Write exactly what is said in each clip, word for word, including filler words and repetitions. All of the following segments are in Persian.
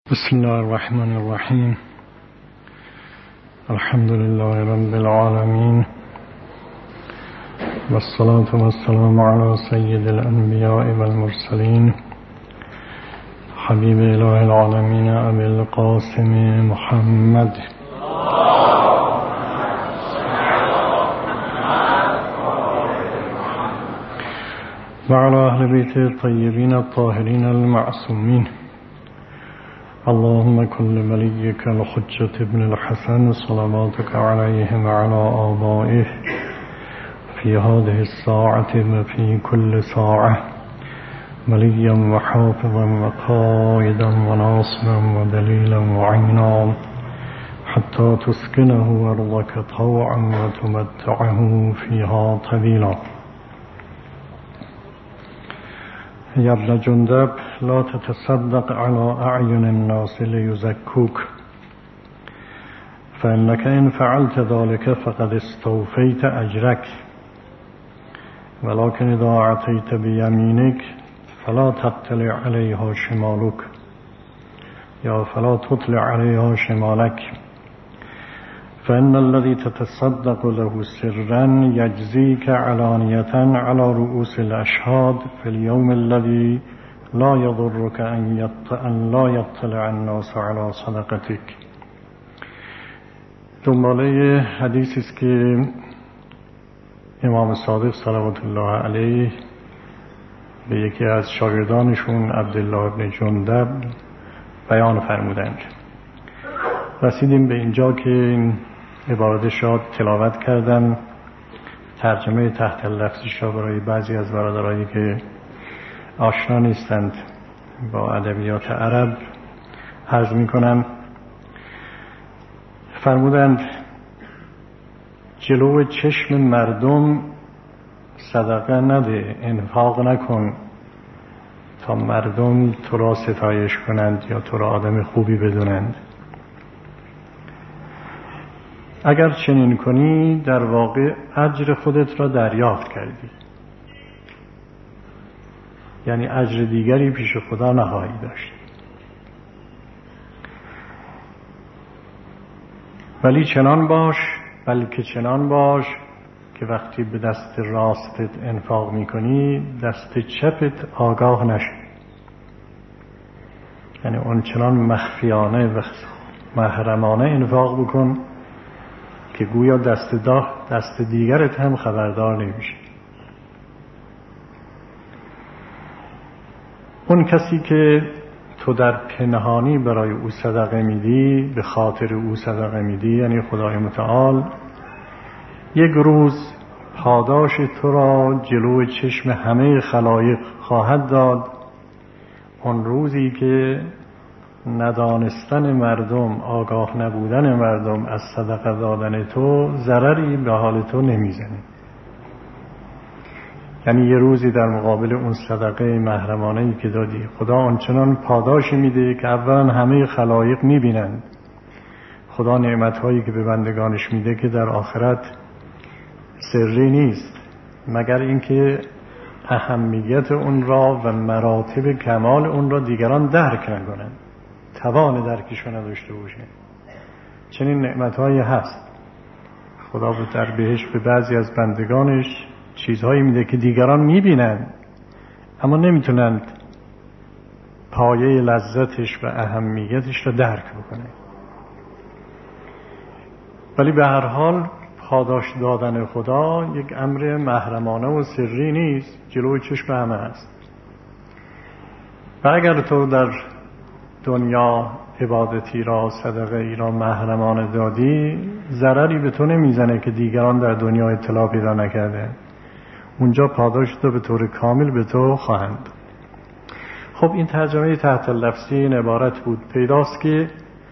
بسم الله الرحمن الرحیم. الحمد لله رب العالمین والصلاة والسلام على سید الانبیاء والمرسلین حبیب اله العالمین ابی القاسم محمد و علی اهل بیت الطیبین الطاهرین المعصومین. اللهم كن وليك الحجة ابن الحسن صلواتك عليه وعلى آبائه في هذه الساعة وفي كل ساعة وليا وحافظا وقائدا وناصرا ودليلا وعينا حتى تسكنه أرضك طوعا وتمتعه فيها طويلا. يا ابن جندب لا تتصدق على أعين الناس ليزكوك فإنك إن فعلت ذلك فقد استوفيت أجرك ولكن إذا أعطيت بيمينك فلا تطلع عليها شمالك يا فلا تطلع عليها شمالك فإن الذي تتصدق له سرا يجزيك علانية على رؤوس الأشهاد في اليوم الذي لا يضرك أن لا يطلع الناس على صدقتك. دنباله حدیثی است که امام صادق صلوات الله علیه به یکی از شاگردانشون عبدالله بن جندب بیان فرمودند. رسیدیم به اینجا که این عبارتش را تلاوت کردم، ترجمه تحت لفظش را برای بعضی از برادرایی که آشنا نیستند با ادبیات عرب عرض می کنم. فرمودند جلو چشم مردم صدقه نده، انفاق نکن تا مردم تو را ستایش کنند یا تو را آدم خوبی بدونند. اگر چنین کنی در واقع اجر خودت را دریافت کردی، یعنی اجر دیگری پیش خدا نخواهی داشت. ولی چنان باش بلکه چنان باش که وقتی به دست راستت انفاق میکنی دست چپت آگاه نشه، یعنی اون چنان مخفیانه و محرمانه انفاق بکن که گویا دست دا دست دیگرت هم خبردار نمیشه. اون کسی که تو در پنهانی برای او صدقه میدی، به خاطر او صدقه میدی، یعنی خدای متعال یک روز پاداش تو را جلو چشم همه خلایق خواهد داد. اون روزی که ندانستن مردم، آگاه نبودن مردم از صدقه دادن تو ضرری به حال تو نمیزنه. یعنی یه روزی در مقابل اون صدقه محرمانه‌ای که دادی خدا آنچنان پاداش میده که اولا همه خلایق میبینند خدا نعمتهایی که به بندگانش میده که در آخرت سری نیست، مگر اینکه اهمیت اون را و مراتب کمال اون را دیگران درک نکنند، توان درکش نداشته باشه. چنین نعمتهایی هست. خدا در بهشت به بعضی از بندگانش چیزهایی میده که دیگران میبینند اما نمیتونند پایه لذتش و اهمیتش را درک بکنه. ولی به هر حال پاداش دادن خدا یک امر محرمانه و سری نیست، جلوی چشم همه است. و اگر تو در دنیا عبادتی را، صدقه ای را محرمانه دادی، ضرری به تو نمیزنه که دیگران در دنیا اطلاع پیدا نکرده. اونجا پاداش تو به طور کامل به تو خواهند. خب این ترجمه تحت لفظی این عبارت بود. پیداست که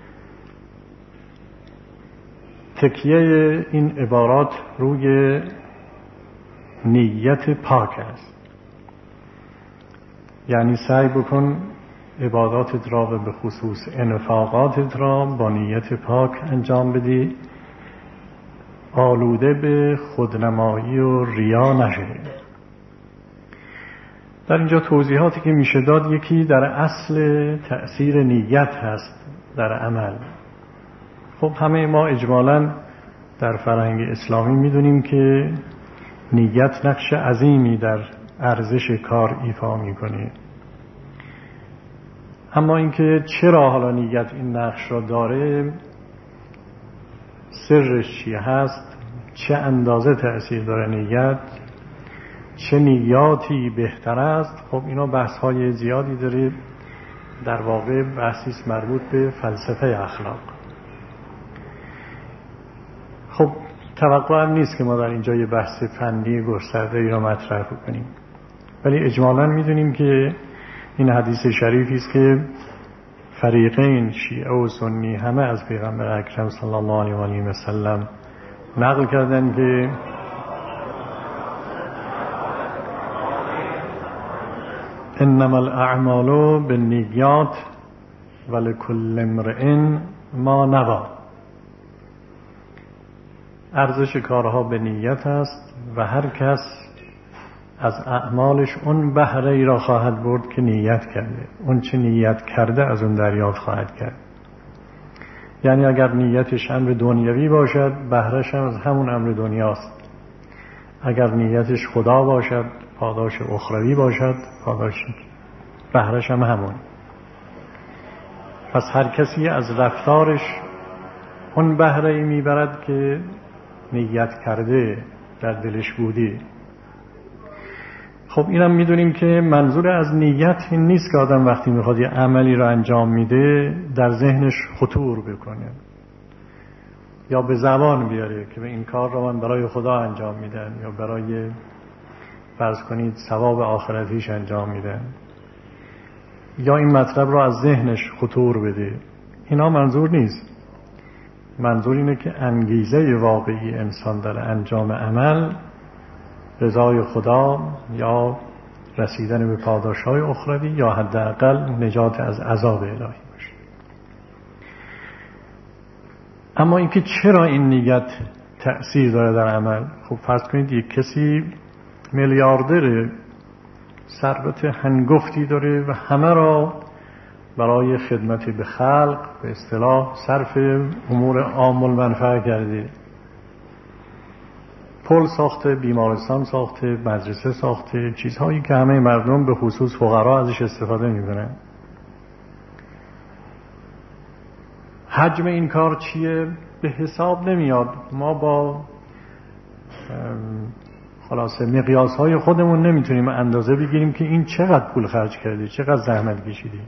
تکیه این عبارات روی نیت پاک است. یعنی سعی بکن عباداتت را و به خصوص انفاقاتت را با نیت پاک انجام بدی، آلوده به خودنمایی و ریا نشه. در اینجا توضیحاتی که میشه داد، یکی در اصل تأثیر نیت هست در عمل. خب همه ما اجمالاً در فرهنگ اسلامی میدونیم که نیت نقش عظیمی در ارزش کار ایفا میکنه. اما اینکه چرا حالا نیت این نقش را داره، سرش چی هست، چه اندازه تأثیر داره نیت، چه نیاتی بهتر است، خب اینا بحث های زیادی داره. در واقع بحثی است مربوط به فلسفه اخلاق. خب توقع هم نیست که ما در اینجا یه بحث فنی گسترده ای را مطرح کنیم، ولی اجمالاً میدونیم که این حدیث شریفی است که فریقین شیعه و سنی همه از پیغمبر اکرم صلی الله علیه و آله و سلم نقل کردن که انما الاعمال بالنیات ولکل امرئ ما نوی. ارزش کارها به نیت است و هر کس از اعمالش اون بهره ای را خواهد برد که نیت کرده. اون چه نیت کرده از اون دریافت خواهد کرد. یعنی اگر نیتش امر دنیوی باشد، بهرهش هم از همون امر دنیاست. اگر نیتش خدا باشد، پاداش اخروی باشد، پاداش بهرهش هم همون. پس هر کسی از رفتارش اون بهره ای میبرد که نیت کرده، در دلش بودی. خب اینم میدونیم که منظور از نیت این نیست که آدم وقتی میخواد یه عملی رو انجام میده در ذهنش خطور بکنه یا به زبان بیاره که به این کار رو من برای خدا انجام میدم یا برای فرض کنید ثواب آخرتیش انجام میدم، یا این مطلب رو از ذهنش خطور بده. اینا منظور نیست. منظور اینه که انگیزه واقعی انسان در انجام عمل رضای خدا یا رسیدن به پاداش‌های اخروی یا حداقل نجات از عذاب الهی باشه. اما اینکه چرا این نیت تأثیر داره در عمل؟ خب فرض کنید یک کسی میلیاردره، ثروت هنگفتی داره و همه را برای خدمت به خلق به اصطلاح صرف امور عام المنفعه کرده. پل ساخته، بیمارستان ساخته، مدرسه ساخته، چیزهایی که همه مردم به خصوص فقرا ازش استفاده میکنن. حجم این کار چیه؟ به حساب نمیاد. ما با خلاصه مقیاس های خودمون نمیتونیم اندازه بگیریم که این چقدر پول خرج کرده، چقدر زحمت کشیده.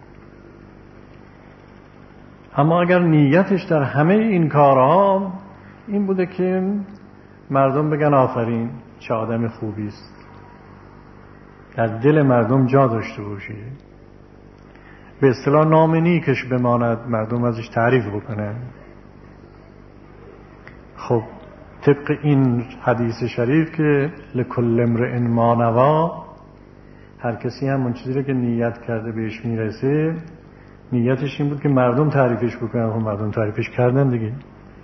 اما اگر نیتش در همه این کارها این بوده که مردم بگن آفرین چه آدم خوبی است، در دل مردم جا داشته باشه، به اصطلاح نام نیکش بماند، مردم ازش تعریف بکنن. خب طبق این حدیث شریف که لکل امرئ ما نوی، هر کسی هم اون چیزی رو که نیت کرده بهش میرسه. نیتش این بود که مردم تعریفش بکنن. خب مردم تعریفش کردن دیگه،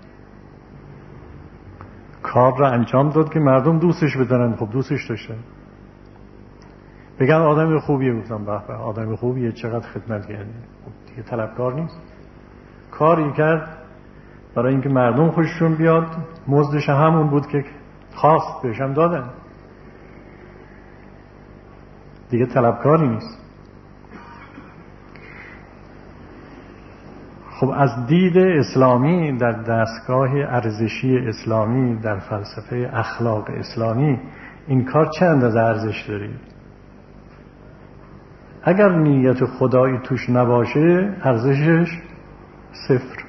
کار را انجام داد که مردم دوستش بدارن. خب دوستش داشتن، بگن آدم خوبیه، گفتم به به آدم خوبیه، چقدر خدمت کرده. خب دیگه طلبکار نیست، کاری کرد برای اینکه مردم خوششون بیاد، مزدش همون بود که خواست، بهشم دادن، دیگه طلبکاری نیست. خب از دید اسلامی، در دستگاه ارزشی اسلامی، در فلسفه اخلاق اسلامی، این کار چه اندازه ارزش داره؟ اگر نیت خدایی توش نباشه ارزشش صفر.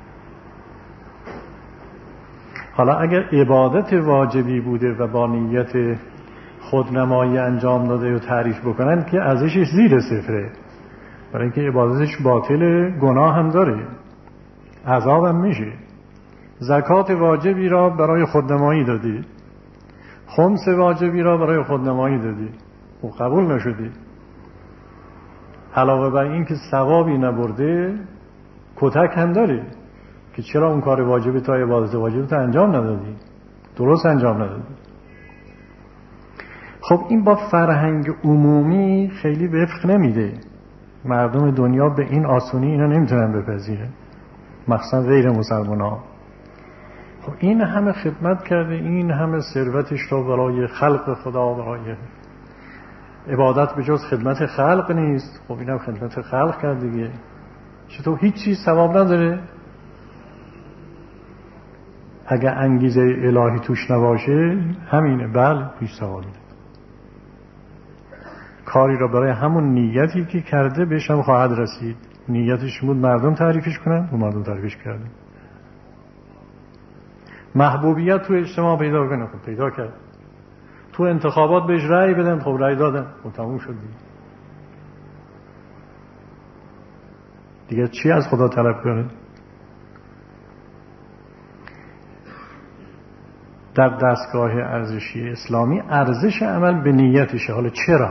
حالا اگر عبادت واجبی بوده و با نیت خودنمایی انجام داده و تعریف بکنن که ارزشش زیر صفره، برای اینکه عبادتش باطل، گناه هم داره، عذاب هم میشه. زکات واجبی را برای خودنمایی دادی، خمس واجبی را برای خودنمایی دادی و قبول نشدی، علاوه بر این که ثوابی نبرده، کتک هم داره که چرا اون کار واجبی تا عبادت واجبی تا انجام ندادی، درست انجام ندادی. خب این با فرهنگ عمومی خیلی وفق نمیده. مردم دنیا به این آسونی اینا نمیتونن بپذیرن، مخصوصا غیر مسلمان ها. خب این همه خدمت کرده، این همه ثروتش رو برای خلق خدا، برای عبادت به جز خدمت خلق نیست. خب اینم خدمت خلق کرد دیگه، چطور هیچ چیز ثواب نداره؟ اگه انگیزه الهی توش نباشه همینه، بله هیچ ثوابی نداره. کاری را برای همون نیتی که کرده بهش هم خواهد رسید. نیتش بود مردم تعریفش کنن، و مردم تعریفش کردن. محبوبیت تو اجتماع پیدا کنه، خب پیدا کرد. تو انتخابات بهش رأی بدن، خب رأی دادن، خب تموم شد دیگه. دیگه چی از خدا طلب کنه؟ در دستگاه ارزشی اسلامی ارزش عمل به نیتشه. حالا چرا؟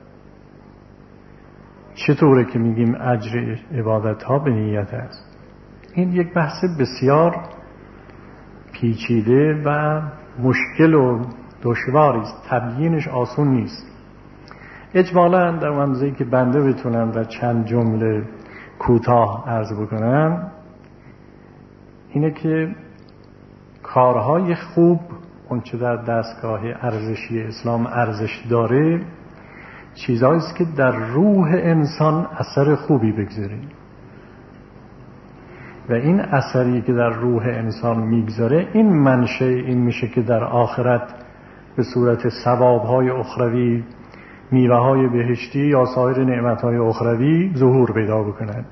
چطوره که میگیم اجر عبادت ها به نیت است؟ این یک بحث بسیار پیچیده و مشکل و دشواری است، تبیینش آسون نیست. اجمالاً در منظوری که بنده بتونم در چند جمله کوتاه عرض بکنم اینه که کارهای خوب، اون چه در دستگاه ارزشی اسلام ارزش داره، چیزهایی است که در روح انسان اثر خوبی بگذاره و این اثری که در روح انسان میگذاره این منشأ این میشه که در آخرت به صورت ثوابهای اخروی، میوه‌های بهشتی یا سایر نعمت‌های اخروی ظهور پیدا بکنند.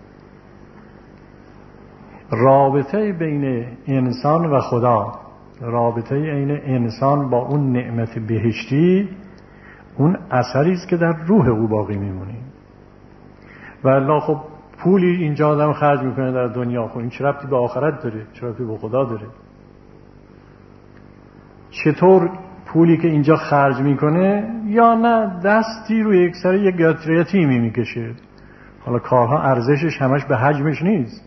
رابطه بین انسان و خدا، رابطه بین انسان با اون نعمت بهشتی، اون اثری است که در روح او باقی میمونه. و الله خب پولی اینجا آدم خرج میکنه در دنیا، خب این چه ربطی به آخرت داره؟ چه ربطی به خدا داره؟ چطور پولی که اینجا خرج میکنه یا نه دستی روی یک سر یک یتیمی میکشه؟ حالا کارها ارزشش همش به حجمش نیست.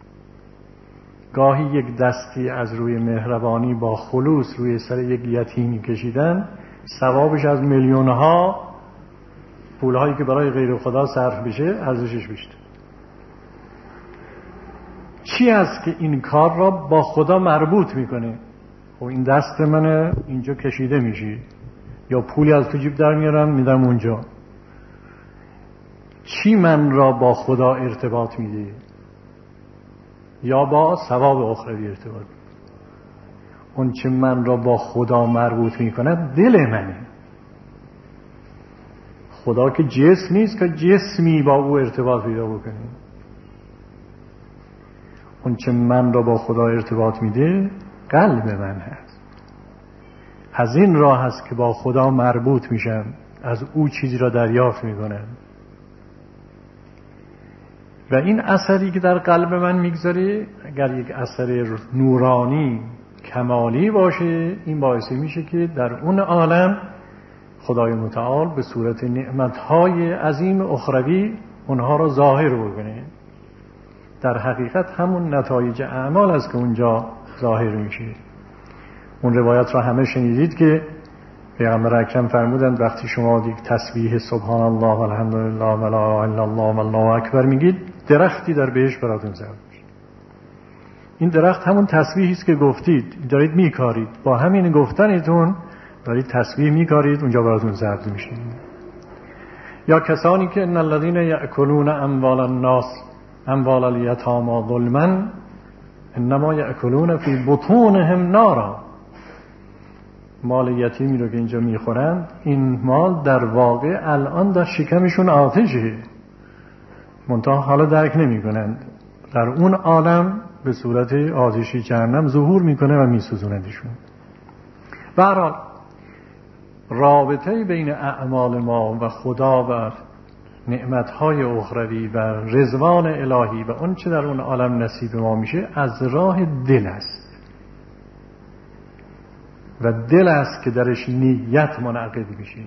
گاهی یک دستی از روی مهربانی با خلوص روی سر یک یتیمی کشیدن ثوابش از میلیونها پولهایی که برای غیر خدا صرف بشه ارزشش بیشتر. چی است که این کار را با خدا مربوط میکنه؟ خب این دست منه اینجا کشیده میشه، یا پولی از تو جیب در میارم میدم اونجا. چی من را با خدا ارتباط میده؟ یا با ثواب اخروی ارتباط؟ اون چه من را با خدا مربوط میکنه دل منه. خدا که جسم نیست که جسمی با او ارتباط پیدا بکنه. اون چه من را با خدا ارتباط میده قلب من هست. از این راه هست که با خدا مربوط میشم، از او چیزی را دریافت میکنم و این اثری که در قلب من میگذاره اگر یک اثر نورانی کمالی باشه، این باعث میشه که در اون عالم خدای متعال به صورت نعمتهای عظیم اخروی اونها را ظاهر بکنه. در حقیقت همون نتایج اعمال است که اونجا ظاهر میشه. اون روایت را همه شنیدید که پیغمبر اکرم فرمودند وقتی شما یک تسبیح سبحان الله و الحمدلله و لا اله الا الله و الله اکبر میگید، درختی در بهشت براتون زرد میشه. این درخت همون تسبیحی است که گفتید، دارید میکارید، با همین گفتنتون دارید تسبیح میکارید، اونجا براتون زرد میشه. یا کسانی که ان الذين یاکلون اموال الناس اموال الیتامی ظلما انما یاکلون فی بطونهم نارا، مال یتیمی رو که اینجا میخورند این مال در واقع الان در شکمشون آتشه، منتها حالا درک نمی کنند. در اون عالم به صورت آتشی جهنم ظهور میکنه و میسوزوندشون. به هر حال رابطه بین اعمال ما و خدا و نعمتهای اخروی و رضوان الهی و اون چه در اون عالم نصیب ما میشه از راه دل است و دل است که درش نیت منعقد میشه،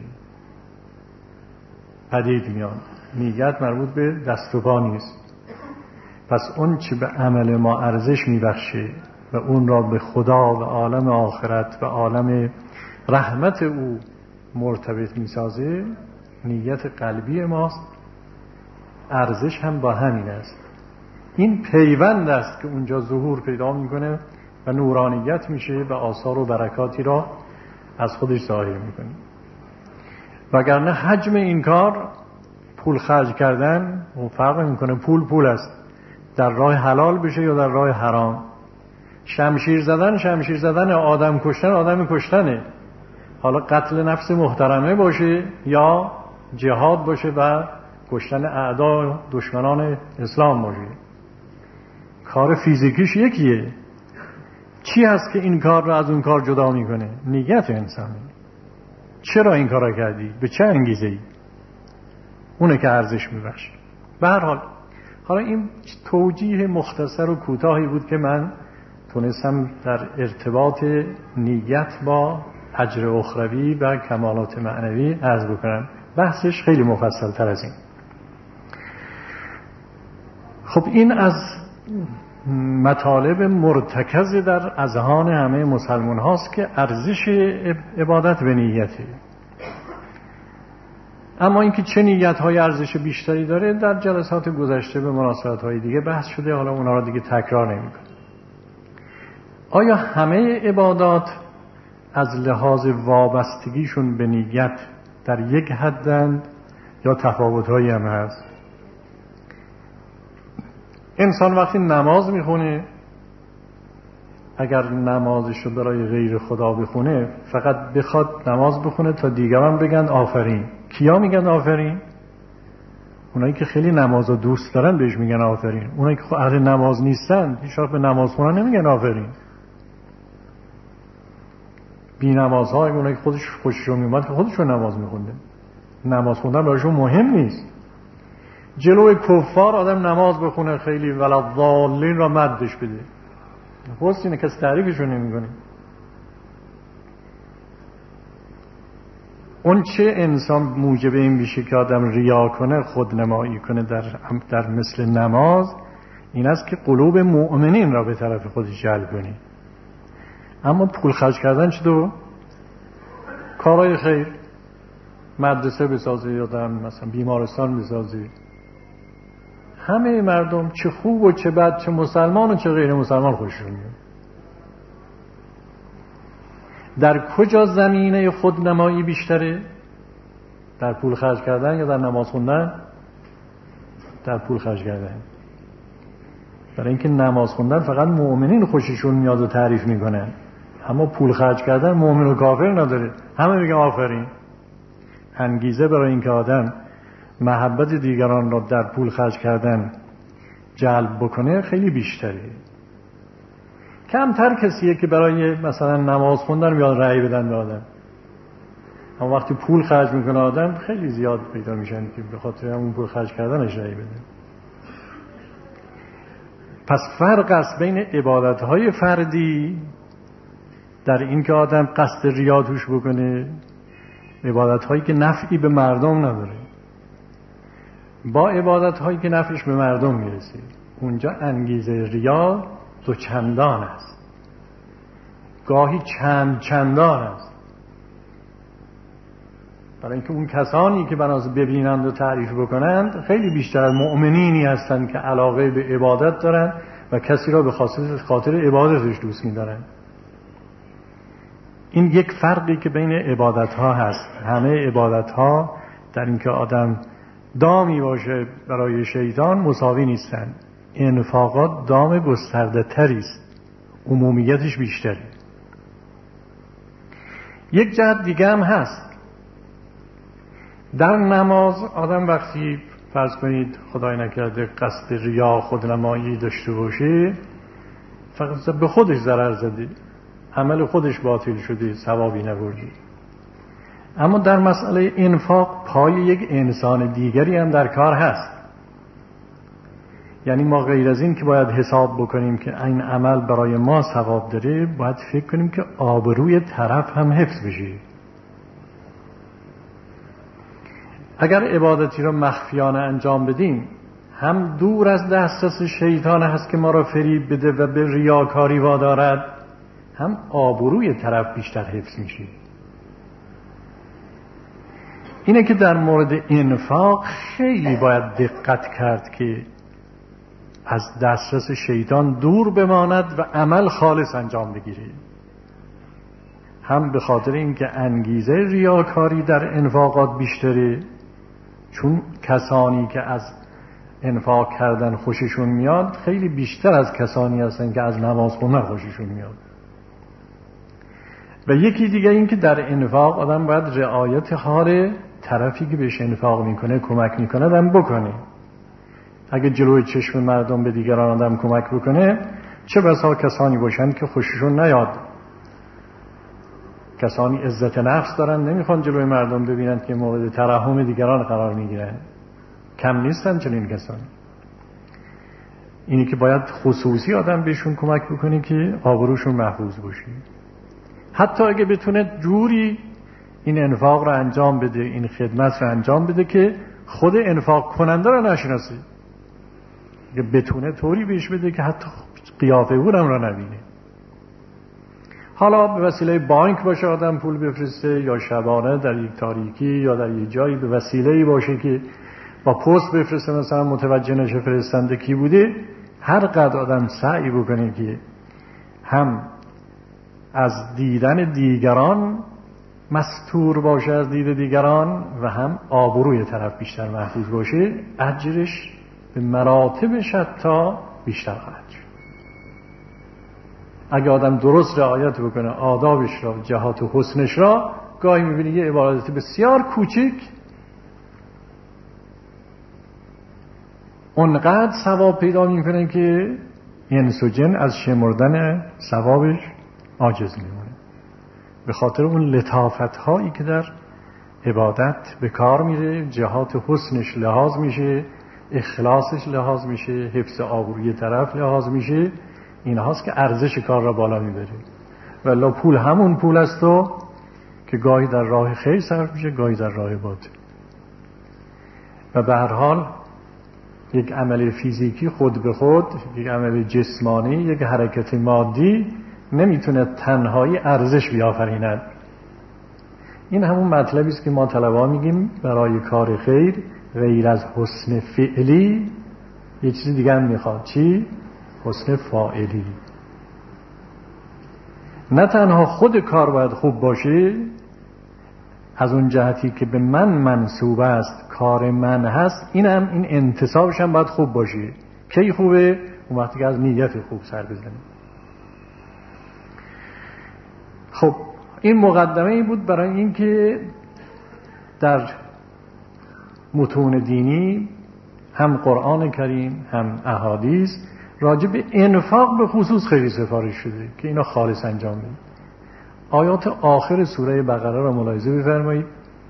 پدید میاد. نیت مربوط به دست و پا نیست. پس اون چه به عمل ما ارزش میبخشه و اون را به خدا و عالم آخرت و عالم رحمت او مرتبط میسازه نیت قلبی ماست، ارزش هم با همین است. این پیوند است که اونجا ظهور پیدا میکنه و نورانیت میشه و آثار و برکاتی را از خودش ظاهر میکنه. وگرنه حجم این کار پول خرج کردن و فرق میکنه، پول پول است، در راه حلال بشه یا در راه حرام. شمشیر زدن شمشیر زدن، آدم کشتن آدم کشتنه، حالا قتل نفس محترمه باشه یا جهاد باشه و کشتن اعدا دشمنان اسلام باشه. کار فیزیکیش یکیه. چی هست که این کار رو از اون کار جدا میکنه؟ نیت انسانی. چرا این کار رو کردی؟ به چه انگیزه ای؟ اونه که ارزش میبخشه. به هر حال حالا این توجیه مختصر و کوتاهی بود که من تونستم در ارتباط نیت با اجر اخروی و کمالات معنوی عرض بکنم. بحثش خیلی مفصل تر از این. خب این از مطالب مرتکز در اذهان همه مسلمان هاست که ارزش عبادت به نیته. اما اینکه چه نیت های ارزش بیشتری داره در جلسات گذشته به مناسبت های دیگه بحث شده، حالا اونا رو دیگه تکرار نمی کنم. آیا همه عبادات از لحاظ وابستگیشون به نیت در یک حدند یا تفاوت‌هایی هم هست؟ انسان وقتی نماز میخونه، اگر نمازش رو برای غیر خدا بخونه، فقط بخواد نماز بخونه تا دیگران بگن آفرین. کیا میگن آفرین؟ اونایی که خیلی نماز رو دوست دارن بهش میگن آفرین. اونایی که اهل نماز نیستن هیچ وقت به نماز خونن نمیگن آفرین. بی نمازهای اونایی که خودش خوششون میومد که خودشون نماز میخونده، نماز خوندن براشون مهم نیست. جلوی کفار آدم نماز بخونه خیلی ولا ضالین را مدش بده، خوست اینه کسی تعریفشون نمیکنه. اون چه انسان موجب این میشه که آدم ریا کنه، خودنمایی کنه در در مثل نماز، این است که قلوب مؤمنین را به طرف خودش جلب کنه. اما پول خرج کردن چطور؟ کارهای خیر، مدرسه بسازه یا در مثلا بیمارستان بسازه، همه مردم چه خوب و چه بد، چه مسلمان و چه غیر مسلمان خوششون میاد. در کجا زمینه خودنمایی بیشتره؟ در پول خرج کردن یا در نماز خوندن؟ در پول خرج کردن. برای اینکه نماز خوندن فقط مؤمنین خوششون میاد و تعریف میکنن، اما پول خرج کردن مؤمن و کافر نداره، همه میگن آفرین. انگیزه برای اینکه آدم محبت دیگران را در پول خرج کردن جلب بکنه خیلی بیشتره. کمتر کسیه که برای مثلا نماز خوندن بیاد رأی بدن به آدم، اما وقتی پول خرج میکنه آدم خیلی زیاد پیدا میشن که به خاطر همون پول خرج کردنش رأی بده. پس فرق است بین عبادتهای فردی در این که آدم قصد ریا توش بکنه، عبادتهایی که نفعی به مردم نداره، با عبادتهایی که نفعش به مردم میرسه. اونجا انگیزه ریا دو چندان است، گاهی چند چندان است. برای اینکه اون کسانی که بناز ببینند و تعریف بکنند خیلی بیشتر از مؤمنینی هستند که علاقه به عبادت دارن و کسی را به خاطر عبادتش دوست می‌دارن. این یک فرقی که بین عبادت ها هست. همه عبادت ها در اینکه آدم دامی باشه برای شیطان مساوی نیستن. انفاقات دام گسترده تری است، عمومیتش بیشتره. یک جهت دیگه هم هست. در نماز آدم وقتی فرض کنید خدای نکرده قصد ریا خودنمایی داشته باشه، فقط به خودش ضرر زده، عمل خودش باطل شده، ثوابی نبرده. اما در مسئله انفاق پای یک انسان دیگری هم در کار هست. یعنی ما غیر از این که باید حساب بکنیم که این عمل برای ما ثواب داره، باید فکر کنیم که آبروی طرف هم حفظ بشه. اگر عبادتی را مخفیانه انجام بدیم، هم دور از دسترس شیطان هست که ما را فریب بده و به ریاکاری وادارد، هم آبروی طرف بیشتر حفظ میشه. اینه که در مورد انفاق خیلی باید دقت کرد که از دسترس شیطان دور بماند و عمل خالص انجام بگیره. هم به خاطر اینکه انگیزه ریاکاری در انفاقات بیشتره، چون کسانی که از انفاق کردن خوششون میاد خیلی بیشتر از کسانی هستن که از نماز خوندن خوششون میاد. و یکی دیگه این که در انفاق آدم باید رعایت حال طرفی که بهش انفاق میکنه کمک میکنه آدم بکنه. اگه جلوی چشم مردم به دیگران آدم کمک بکنه، چه بسا کسانی باشن که خوششون نیاد، کسانی عزت نفس دارن نمیخوان جلوی مردم ببینن که مورد ترحم دیگران قرار میگیرن. کم نیستن چنین کسانی. اینی که باید خصوصی آدم بهشون کمک بکنه که آبروشون محفوظ باشه. حتی اگه بتونه جوری این انفاق رو انجام بده، این خدمت رو انجام بده که خود انفاق کننده رو نشناسه، اگه بتونه طوری بهش بده که حتی قیافه اونم رو نبینه. حالا به وسیله بانک باشه آدم پول بفرسته، یا شبانه در یک تاریکی یا در یک جایی به وسیله‌ای باشه که با پست بفرسته، مثلا متوجه نشه فرستنده کی بوده. هر قدر آدم سعی بکنه که هم از دیدن دیگران مستور باشه، از دید دیگران، و هم آبروی طرف بیشتر محفوظ باشه، اجرش به مراتب شتی بیشتر خواهد شد. اگه آدم درست رعایت بکنه آدابش را، جهات و حسنش را، گاهی میبینی یه عبادت بسیار کوچک اونقدر ثواب پیدا میکنه که انس و جن از شمردن ثوابش عاجز میمونه، به خاطر اون لطافت هایی که در عبادت به کار میره، جهات حسنش لحاظ میشه، اخلاصش لحاظ میشه، حفظ آبروی طرف لحاظ میشه. این هاست که ارزش کار را بالا میبره. ولی پول همون پول است و که گاهی در راه خیر صرف میشه، گاهی در راه باطل. و به هر حال یک عمل فیزیکی خود به خود، یک عمل جسمانی، یک حرکت مادی نمیتونه تنهایی ارزش بیافریند. این همون مطلبی است که ما طلبا میگیم برای کار خیر غیر از حسن فعلی یه چیز دیگه هم میخواد. چی؟ حسن فاعلی. نه تنها خود کار باید خوب باشه، از اون جهتی که به من منسوب است، کار من هست، این هم این انتصابش هم باید خوب باشه. کی خوبه؟ اون وقتی که از نیت خوب سر بزنیم. خب این مقدمه ای بود برای اینکه در متون دینی هم قرآن کریم هم احادیث راجع به انفاق به خصوص خیلی سفارش شده که اینا خالص انجام بدید. آیات آخر سوره بقره را ملاحظه بفرمایید.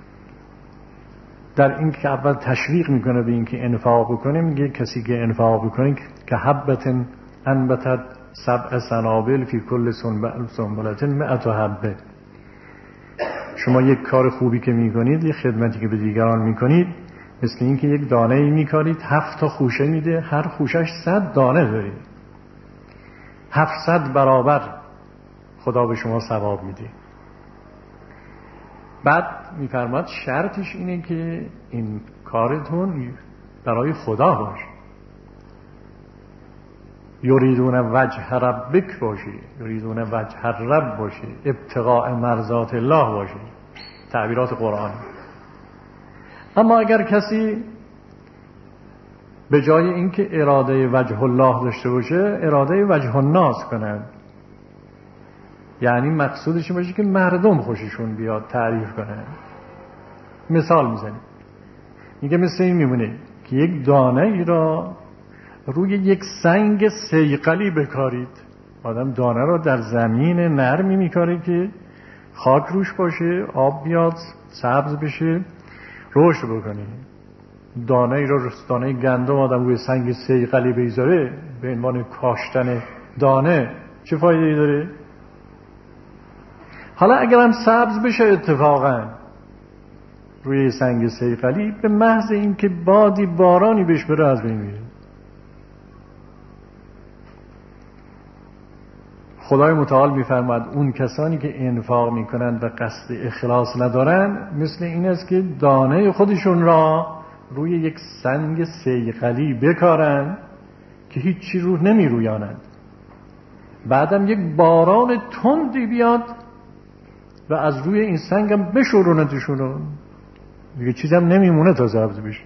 در این که اول تشویق میکنه به این که انفاق بکنه، میگه کسی که انفاق بکنه که حبتن انبتت سبع سنابل فی کل سنبلة مئة حبه. شما یک کار خوبی که میکنید، یک خدمتی که به دیگران میکنید، مثل این که یک دانه ای میکارید، هفت تا خوشه میده، هر خوشش صد دانه دارید، هفتصد برابر خدا به شما ثواب میده. بعد میفرماد شرطش اینه که این کارتون برای خدا باشه، یریدون وجه ربک باشی، یریدون وجه رب باشی، ابتغاء مرضات الله باشی، تعبیرات قرآن. اما اگر کسی به جای اینکه اراده وجه الله داشته باشه، اراده وجه الناس کنه، یعنی مقصودش باشه که مردم خوششون بیاد، تعریف کنه. مثال میزنیم، میگه مثل این میمونه که یک دانه ای را روی یک سنگ صیقلی بکارید. آدم دانه را در زمین نرمی میکاره که خاک روش باشه، آب بیاد، سبز بشه، رشد بکنه. دانه ای را، دانه گندم آدم روی سنگ صیقلی بگذاره به عنوان کاشتن دانه، چه فایده‌ای داره؟ حالا اگرم سبز بشه اتفاقا روی سنگ صیقلی، به محض اینکه بادی بارانی بهش بره از بین میره. خدای متعال می‌فرماید اون کسانی که انفاق می‌کنند و قصد اخلاص ندارند مثل این است که دانه خودشون را روی یک سنگ صیقلی بکارند که هیچی رو نمی‌رویانند، بعدم یک باران تندی بیاد و از روی این سنگم بشورونتشون، دیگه چیزم نمیمونه تا ضبط بشه.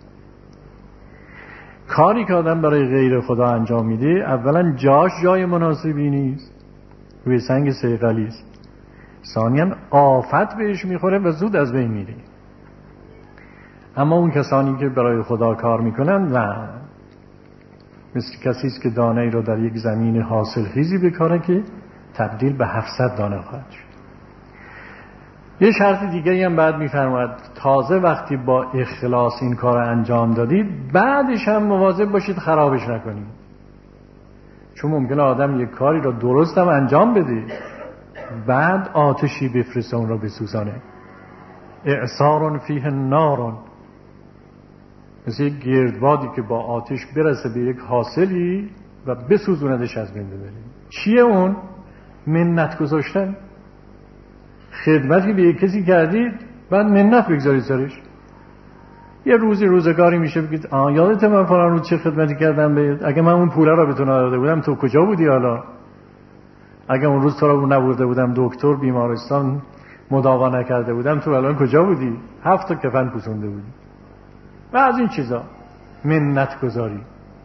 کاری که آدم برای غیر خدا انجام میده اولا جاش جای مناسبی نیست، روی سنگ صیقلی است، ثانیاً آفت بهش میخوره و زود از بین میره. اما اون کسانی که برای خدا کار میکنن و مثل کسی است که دانه ای رو در یک زمین حاصل خیزی بکاره که تبدیل به هفتصد دانه خواهد شد. یه شرط دیگه هم بعد میفرماید تازه وقتی با اخلاص این کار انجام دادید بعدش هم مواظب باشید خرابش نکنید، چون ممکنه آدم یک کاری رو درست هم انجام بده بعد آتشی بفرسته اون رو بسوزانه. اعصار فیه نار، مثل یک گردبادی که با آتش برسه به یک حاصلی و بسوزوندش از بین ببره. چیه اون؟ منت گذاشتن. خدمتی به یک کسی کردید بعد منت بگذارید سرش. یه روزی روزگاری میشه بگید آه یادت من فلان روز چه خدمتی کردم بهت؟ اگه من اون پوله رو بهتون داده بودم تو کجا بودی حالا؟ اگه اون روز تو رو نبرده بودم دکتر بیمارستان مداوا نکرده بودم تو الان کجا بودی؟ هفت تا کفن پوسونده بودی. و از این چیزا منت گذاری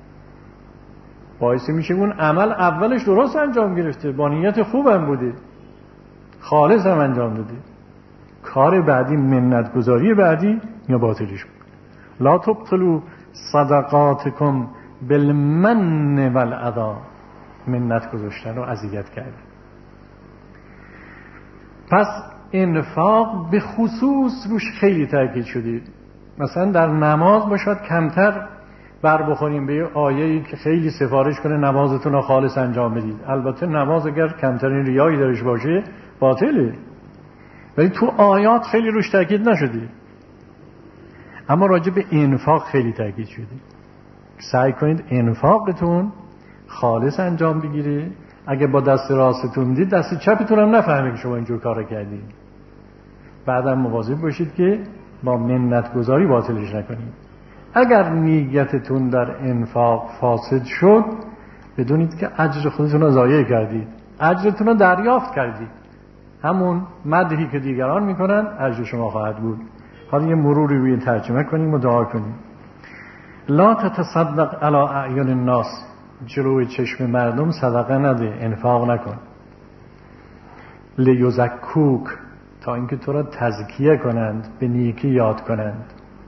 باعث میشه اون عمل اولش درست انجام گرفته، با نیت خوبم بوده، خالص هم انجام داده، کار بعدی منت گذاری بعدی یا باطلش بود. لا تبطلوا صدقاتکم بالمن والعطا، منت گذاشتن رو اذیت کرد. پس انفاق به خصوص روش خیلی تاکید شده. مثلا در نماز باشد کمتر بر بخوریم به یه آیه‌ای که خیلی سفارش کنه نمازتون رو خالص انجام بدید. البته نماز اگر کمترین ریایی درش باشه باطله، ولی تو آیات خیلی روش تاکید نشده. اما راجع به انفاق خیلی تاکید شده. سعی کنید انفاقتون خالص انجام بگیره. اگه با دست راستتون دید دست چپتون هم نفهمه که شما اینجور کار کردید. بعدم مواظب باشید که با منت گذاری باطلش نکنید. اگر نیتتون در انفاق فاسد شد بدونید که اجر خودتون رو ضایع کردید، اجرتون رو دریافت کردید. همون مدحی که دیگران میکنن اجر شما خواهد بود. حالا یه مروری روی ترجمه کنیم و دعا کنیم. لا تتصدق علی اعین الناس، جلوی چشم مردم صدقه نده، انفاق نکن. لیزکوک، تا اینکه تو را تزکیه کنند، به نیکی یاد کنند.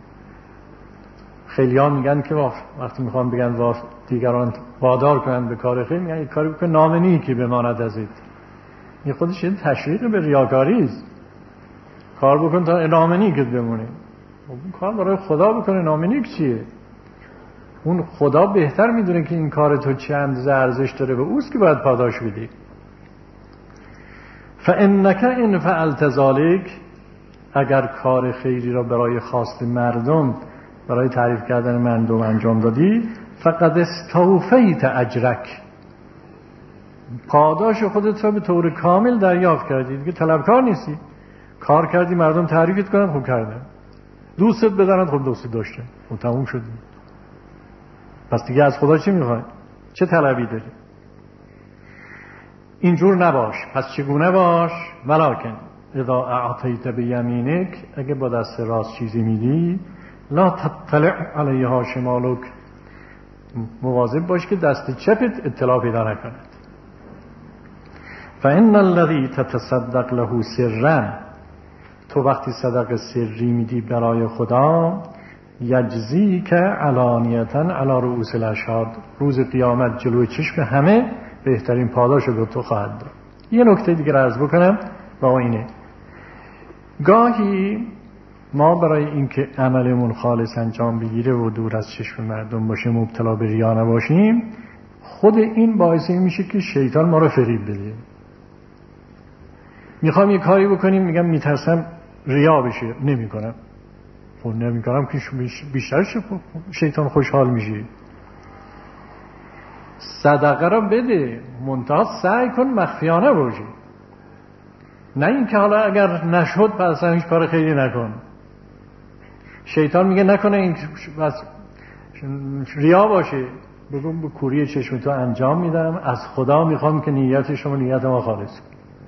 خیلی ها میگن که وقتی میخوان بگن دیگران وادار کنند به کار خیر، میگن یک کاری بکن نام نیکی بماند ازت. این خودش این تشویق به ریاکاری است. کار بکن تا نام نیکت بمونه. اون کار برای خدا بکنه، نام نیک چیه؟ اون خدا بهتر میدونه که این کار تو چه اندازه ارزش داره و اوست که باید پاداش بدی. فانک ان فعلت ذلک، اگر کار خیری را برای خواست مردم، برای تعریف کردن مردم انجام دادی، فقد استوفیت اجرک، پاداش خودت را به طور کامل دریافت کردی. دیگه طلبکار نیستی. کار کردی مردم تعریفت کنن، خوب کردن. دوستت بدارن، خوب دوست داشتن، و تموم شد. پس دیگه از خدا چی میخوای؟ چه طلبی داری؟ اینجور نباش. پس چگونه باش؟ ولکن اذا اعطیت بیمینک، اگه با دست راست چیزی میدی، لا تطلع علیها شمالک، مواظب باش که دست چپت اطلاع پیدا نکند. فان الذی تتصدق له سرا، تو وقتی صدقه سری میدی برای خدا، یجزی که علانیتا علی رؤوس الاشهاد، روز قیامت جلوی چشم همه بهترین پاداش رو تو خواهد داد. یه نکته دیگه عرض بکنم با اینه، گاهی ما برای اینکه عملمون خالص انجام بگیره و دور از چشم مردم باشه، مبتلا به ریا نباشیم، خود این باعث این میشه که شیطان ما رو فریب بده. میخوام یه کاری بکنیم، میگم میترسم ریا بشه، نمیکنم. خب نمیکنم که بیشتر شیطان خوشحال میشه. صدقه را بده، منتها سعی کن مخفیانه باشی، نه اینکه حالا اگر نشد پس هیچ کار خیلی نکن. شیطان میگه نکنه این بس ریا باشه، بگم به کوری چشم تو انجام میدم، از خدا میخوام که نیت شما نیت ما خالص.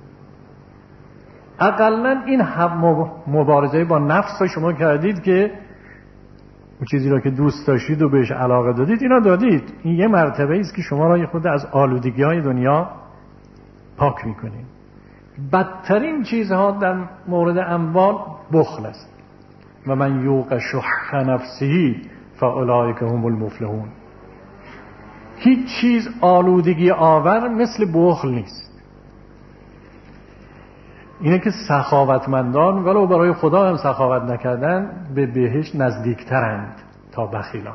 اقلن این مبارزه با نفس رو شما کردید که اون چیزی را که دوست داشتید و بهش علاقه دادید اینا دادید. این یه مرتبه است که شما را خود از آلودگی های دنیا پاک میکنید. بدترین چیزها در مورد اموال بخل است. و من یوق شح نفسه فاولئک هم المفلحون. هیچ چیز آلودگی آور مثل بخل نیست. اینه که سخاوتمندان ولو برای خدا هم سخاوت نکردن به بهشت نزدیکترند تا بخیلان.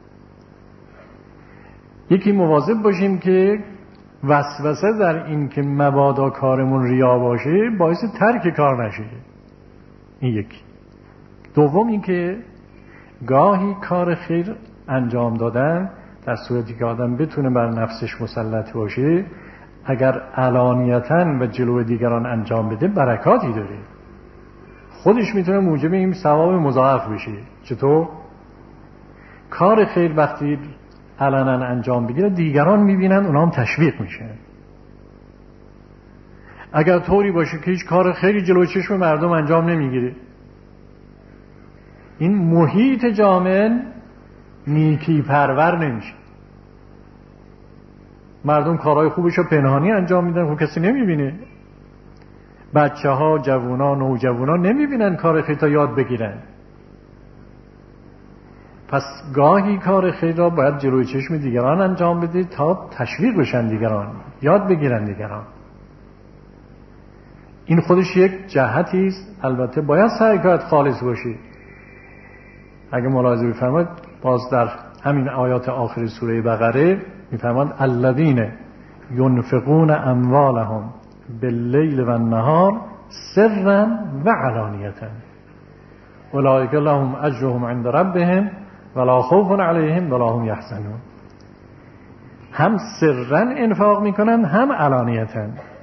یکی مواظب باشیم که وسوسه در این که مبادا کارمون ریا باشه باعث ترک کار نشه. این یکی. دوم این که گاهی کار خیر انجام دادن در صورتی که آدم بتونه بر نفسش مسلط باشه، اگر علانیتاً به جلو دیگران انجام بده برکاتی داره، خودش میتونه موجب این ثواب مضاعف بشه. چطور؟ کار خیر وقتی علنا انجام بگیره دیگران میبینن، اونا هم تشویق میشه. اگر طوری باشه که هیچ کار خیری جلوی چشم مردم انجام نمیگیره، این محیط جامعه نیکی پرور نمیشه. مردم کارهای خوبش رو پنهانی انجام میدن، خب کسی نمیبینه. بچه ها، جوان ها، نوجوان ها نمیبینن کار خیر تا یاد بگیرن. پس گاهی کار خیر را باید جلوی چشم دیگران انجام بده تا تشویق بشن دیگران، یاد بگیرن دیگران. این خودش یک جهتی است. البته باید سعی کنید خالص باشی. اگه ملاحظه بفرمایید باز در همین آیات آخر سوره بقره میفرماند الذین ينفقون اموالهم باللیل و النهار سرا و علانیة اولئک لهم اجرهم عند ربهم ولا خوف علیهم ولا هم یحزنون. هم سرا انفاق میکنن هم علانیتا.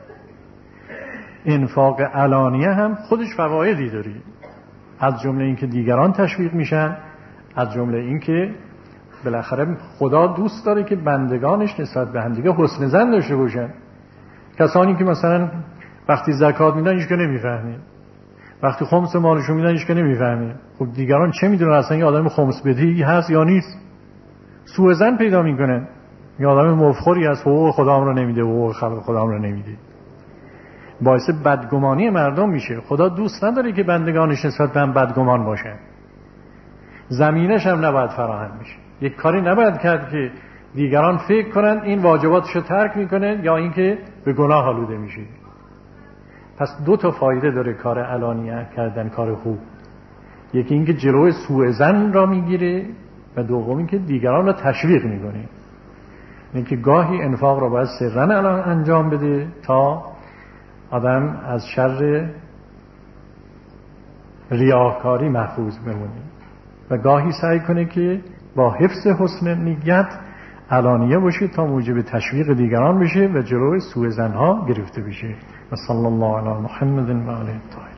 انفاق علانیه هم خودش فوایدی داره، از جمله اینکه دیگران تشویق میشن، از جمله اینکه بالاخره خدا دوست داره که بندگانش نسبت به هم دیگه حسن ظن داشته باشن. کسانی که مثلا وقتی زکات میدن هیچ که نمیفهمه، وقتی خمس مالشو میدن هیچ که نمیفهمه، خب دیگران چه میدونن اصلا یه آدم خمس بدهی هست یا نیست؟ سوء ظن پیدا میکنن. یه آدم مفخوری از حقوق خدا رو نمیده، حقوق خلق خدا رو نمیده، باعث بدگمانی مردم میشه. خدا دوست نداره که بندگانش نسبت به هم بدگمان باشن. زمینش هم نباید فراهم میشه. یک کاری نباید کرد که دیگران فکر کنن این واجباتشو ترک میکنه یا اینکه به گناه آلوده میشه. پس دو تا فایده داره کار علانیه کردن، کار خوب. یکی اینکه جلوی سوء ظن را میگیره و دوم اینکه دیگران را تشویق میکنه. اینکه گاهی انفاق را باید سرا انجام بده تا آدم از شر ریاکاری محفوظ بمونه و گاهی سعی کنه که با حفظ حسن نیت علانیه باشه تا موجب تشویق دیگران بشه و جلوی سوء ظن‌ها گرفته بشه. و صلی الله علی محمد و آله الطاهرین.